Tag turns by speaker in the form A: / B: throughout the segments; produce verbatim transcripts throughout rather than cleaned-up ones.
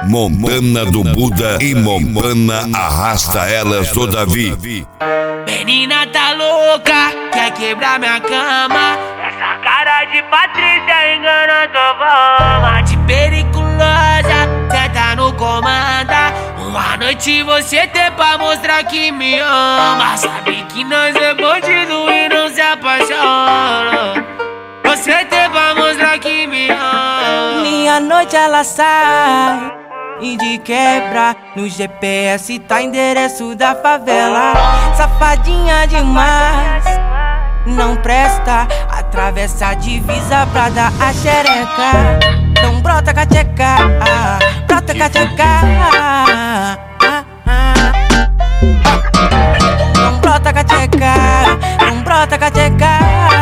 A: Montana do Buda e Montana arrasta elas do Davi.
B: Menina tá louca, quer quebrar minha cama. Essa cara de Patrícia engana tua fama. De periculosa, cê tá no comanda. Uma noite você tem pra mostrar que me ama. Sabe que nós é bandido e não se apaixona. Você tem pra mostrar que me ama.
C: Minha noite ela sai e de quebra no G P S tá endereço da favela. Safadinha demais, não presta. Atravessa a divisa pra dar a xereca. Então brota cacheca, brota cacheca. Não brota cacheca, não brota cacheca.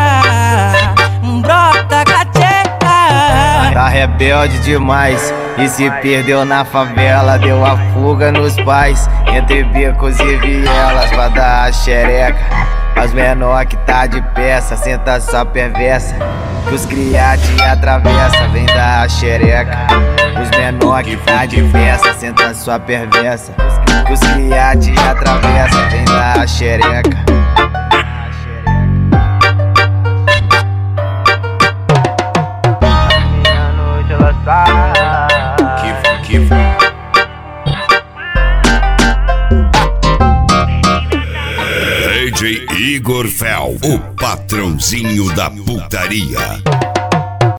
C: Brota cacheca.
D: Tá rebelde demais e se perdeu na favela. Deu a fuga nos pais, entre becos e vielas, pra dar a xereca. Mas menor que tá de peça, senta só perversa, que os cria te atravessa, vem dar a xereca. Os menor que tá de peça, senta só perversa, que os cria te atravessa, vem dar a xereca. Minha noite ela sai.
A: Que que D J Igor Fel, o patrãozinho da putaria.